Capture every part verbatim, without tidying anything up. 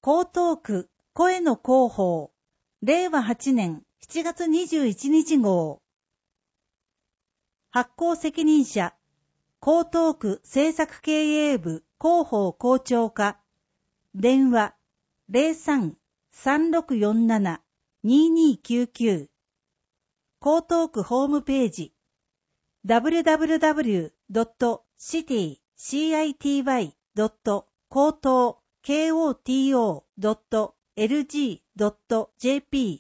江東区声の広報れいわはちねんしちがつにじゅういちにち号発行責任者江東区政策経営部広報校長課電話 ゼロさん さんろくよんなな ににきゅうきゅう 江東区ホームページ ダブリュダブリュダブリュードットシティドットコートードットエルジードットジェーピー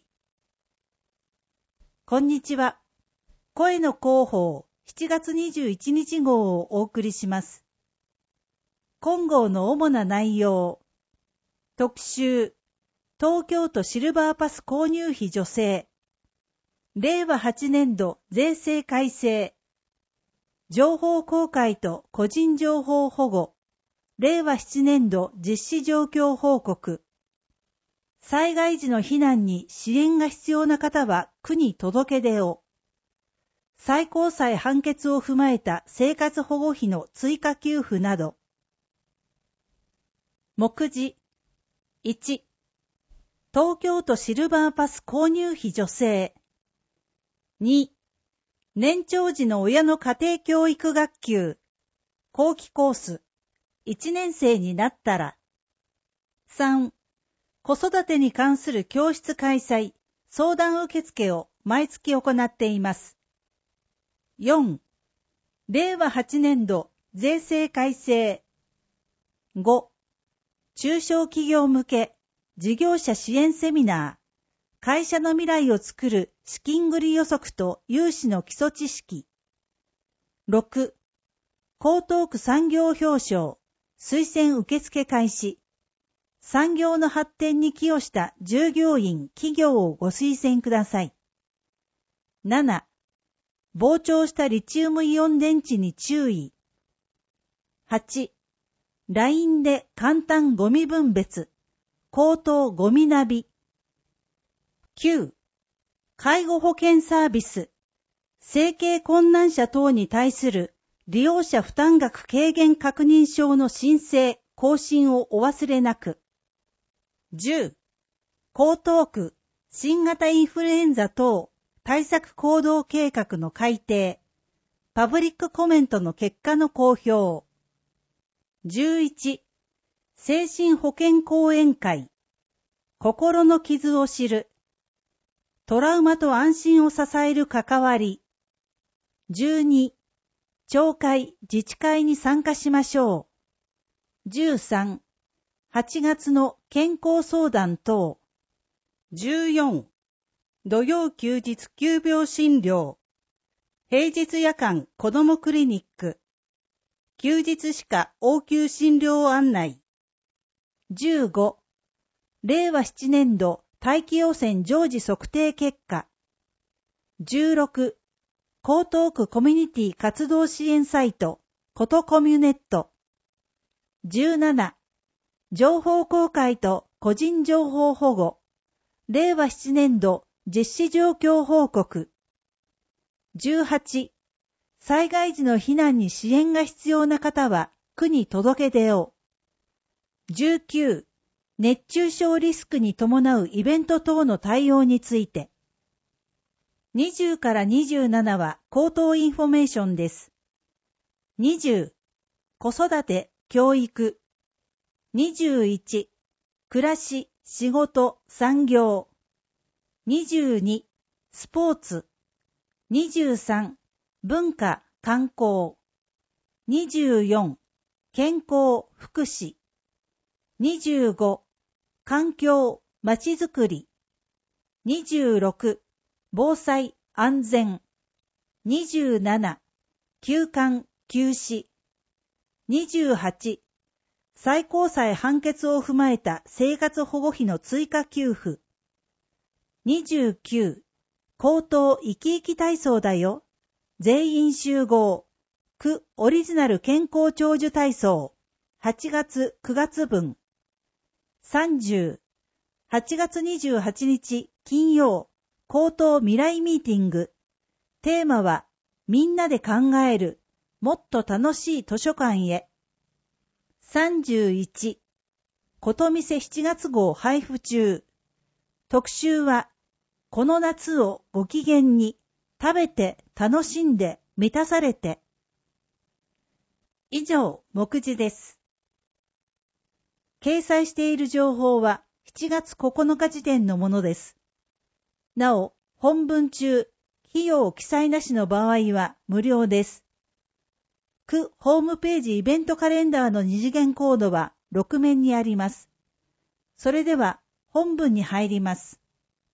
こんにちは。声の広報しちがつにじゅういちにち号をお送りします。今号の主な内容。特集。東京都シルバーパス購入費助成。れいわはちねんど税制改正。情報公開と個人情報保護。れいわななねんど実施状況報告。災害時の避難に支援が必要な方は区に届け出を。最高裁判決を踏まえた生活保護費の追加給付など。目次。いち、東京都シルバーパス購入費助成。に、年長児の親の家庭教育学級。後期コース。いちねん生になったら。さん、子育てに関する教室開催、相談受付を毎月行っています。よん、れいわはちねんど税制改正。ご、中小企業向け事業者支援セミナー、会社の未来を作る資金繰り予測と融資の基礎知識。ろく、江東区産業表彰、推薦受付開始。産業の発展に寄与した従業員、企業をご推薦ください。なな、膨張したリチウムイオン電池に注意。はち、ライン で簡単ゴミ分別、口頭ゴミナビ。きゅう、介護保険サービス、生計困難者等に対する利用者負担額軽減確認書の申請、更新をお忘れなく。じゅう、江東区新型インフルエンザ等対策行動計画の改定、パブリックコメントの結果の公表。じゅういち、精神保健講演会、心の傷を知る、トラウマと安心を支える関わり。じゅうに、町会、自治会に参加しましょう。じゅうさん、はちがつの健康相談等。じゅうよん、土曜休日急病診療。平日夜間子どもクリニック。休日歯科応急診療案内。じゅうご、れいわななねんど大気汚染常時測定結果。じゅうろく、江東区コミュニティ活動支援サイト、ことコミュネット。じゅうなな、情報公開と個人情報保護。れいわななねんど実施状況報告。じゅうはち、災害時の避難に支援が必要な方は区に届け出を。じゅうきゅう、熱中症リスクに伴うイベント等の対応について。にじゅうからにじゅうななは口頭インフォメーションです。にじゅう、子育て、教育。にじゅういち、暮らし、仕事、産業。にじゅうに、スポーツ。にじゅうさん、文化、観光。にじゅうよん、健康、福祉。にじゅうご、環境、まちづくり。にじゅうろく、防災、安全。にじゅうなな、休館、休止。にじゅうはち、最高裁判決を踏まえた生活保護費の追加給付。にじゅうきゅう、口頭生き生き体操だよ。全員集合。区オリジナル健康長寿体操。はちがつくがつ分。さんじゅう、はちがつにじゅうはちにち金曜、口頭未来ミーティング。テーマは、みんなで考える、もっと楽しい図書館へ。さんじゅういち、 ことみせしちがつ号配布中。特集は、この夏をご機嫌に、食べて楽しんで満たされて。以上、目次です。掲載している情報はしちがつここのか時点のものです。なお、本文中、費用記載なしの場合は無料です。区ホームページイベントカレンダーの二次元コードはろく面にあります。それでは本文に入ります。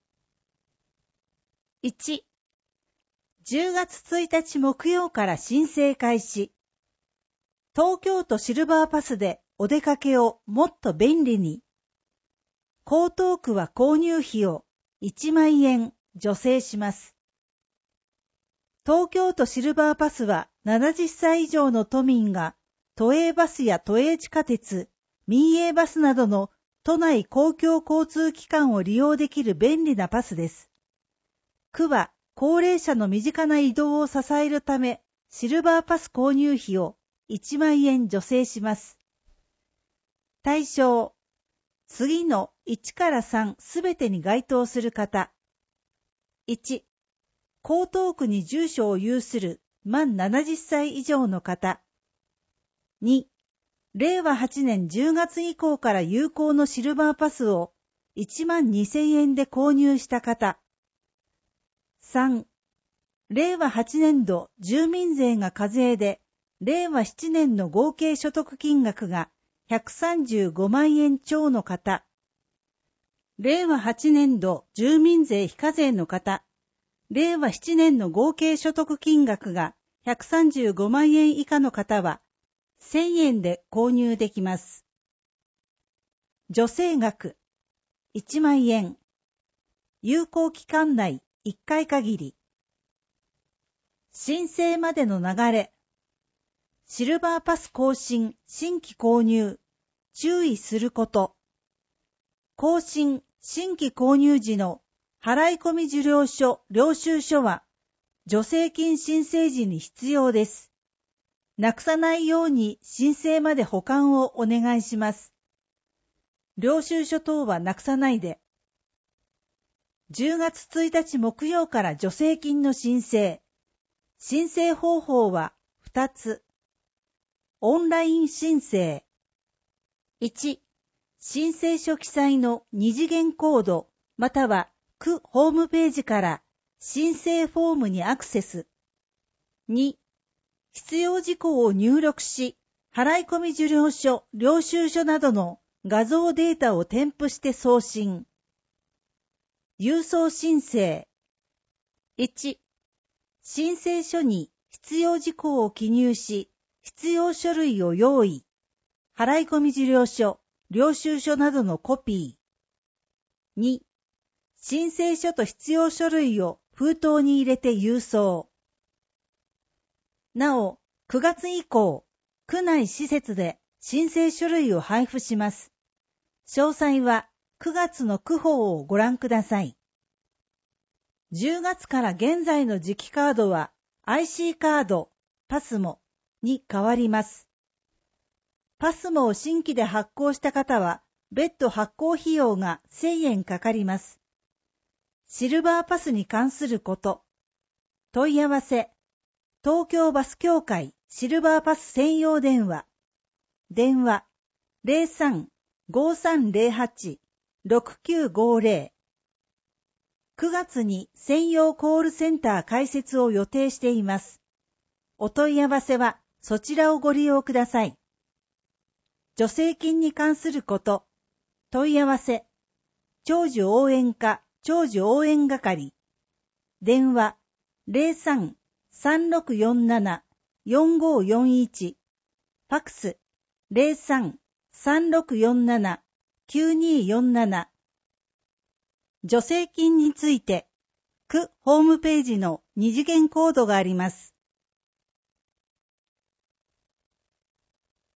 いち、じゅうがつついたち木曜から申請開始。東京都シルバーパスでお出かけをもっと便利に。江東区は購入費をいちまんえん助成します。東京都シルバーパスはななじゅっさい以上の都民が都営バスや都営地下鉄、民営バスなどの都内公共交通機関を利用できる便利なパスです。区は高齢者の身近な移動を支えるため、シルバーパス購入費をいちまんえん助成します。対象、次のいちからさんすべてに該当する方。いち、江東区に住所を有する満ななじゅっさい以上の方。に、れいわはちねんじゅうがつ以降から有効のシルバーパスをいちまんにせんえんで購入した方。さん、れいわはちねん度住民税が課税で、れいわななねんの合計所得金額がひゃくさんじゅうごまんえん超の方。れいわはちねん度住民税非課税の方。れいわななねんの合計所得金額がひゃくさんじゅうごまんえん以下の方は、せんえんで購入できます。助成額、いちまんえん。有効期間内いっかい限り。申請までの流れ。シルバーパス更新、新規購入。注意すること。更新、新規購入時の払込受領書、領収書は、助成金申請時に必要です。なくさないように申請まで保管をお願いします。領収書等はなくさないで。じゅうがつついたち木曜から助成金の申請。申請方法はふたつ。オンライン申請。いち、申請書記載の二次元コード、または区ホームページから申請フォームにアクセス。に、必要事項を入力し、払込受領書、領収書などの画像データを添付して送信。郵送申請。いち、申請書に必要事項を記入し、必要書類を用意。払込受領書、領収書などのコピー。に、申請書と必要書類を封筒に入れて郵送。なお、くがつ以降、区内施設で申請書類を配布します。詳細はくがつの区報をご覧ください。じゅうがつから現在の磁気カードは アイシー カード、パスモに変わります。パスモを新規で発行した方は、別途発行費用がせんえんかかります。シルバーパスに関すること。問い合わせ。東京バス協会シルバーパス専用電話。電話 ゼロさん ごさんゼロはち ろくきゅうごゼロ。くがつに専用コールセンター開設を予定しています。お問い合わせはそちらをご利用ください。助成金に関すること。問い合わせ。長寿応援課長寿応援係。電話 ゼロさん さんろくよんなな よんごよんいち。ファクス ゼロさん さんろくよんなな きゅうによんなな。助成金について、区ホームページの二次元コードがあります。